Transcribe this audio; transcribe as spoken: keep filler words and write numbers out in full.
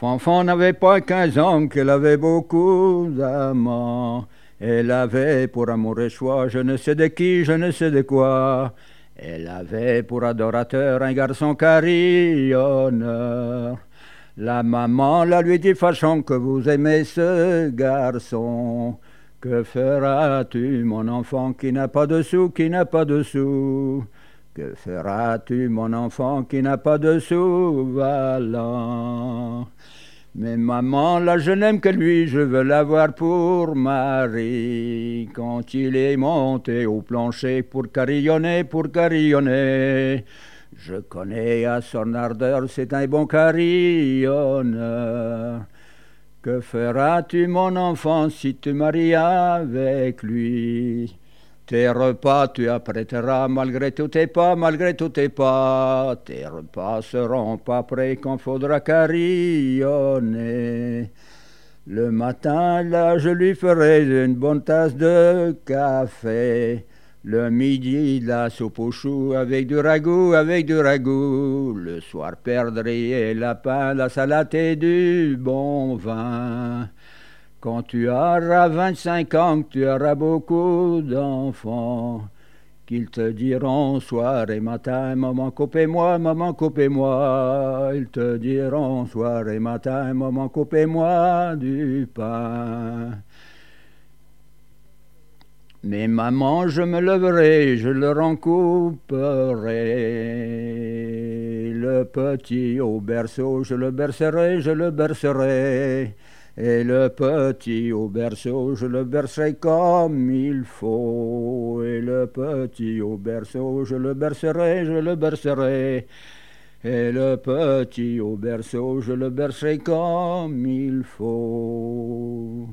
Fanfan n'avait pas quinze ans qu'elle avait beaucoup d'amants. Elle avait pour amour et choix je ne sais de qui, je ne sais de quoi. Elle avait pour adorateur un garçon carillonneur. La maman la lui dit fâchant que vous aimez ce garçon. Que feras-tu, mon enfant, qui n'a pas de sous, qui n'a pas de sous? Que feras-tu, mon enfant, qui n'a pas de sous-valant? Mais maman, là je n'aime que lui, je veux l'avoir pour mari. Quand il est monté au plancher pour carillonner, pour carillonner, je connais à son ardeur, c'est un bon carillonneur. Que feras-tu, mon enfant, si tu maries avec lui? Tes repas tu apprêteras malgré tous tes pas, malgré tous tes pas. Tes repas seront pas prêts quand faudra carillonner. Le matin, là, je lui ferai une bonne tasse de café. Le midi, la soupe aux choux avec du ragoût, avec du ragoût. Le soir, perdrix et lapin, la salade et du bon vin. Quand tu auras vingt-cinq ans, que tu auras beaucoup d'enfants, qu'ils te diront soir et matin, maman coupez-moi, maman coupez-moi. Ils te diront soir et matin, maman coupez-moi du pain. Mais maman, je me leverai, je leur en couperai. Le petit au berceau, je le bercerai, je le bercerai. Et le petit au berceau, je le bercerai comme il faut. Et le petit au berceau, je le bercerai, je le bercerai. Et le petit au berceau, je le bercerai comme il faut.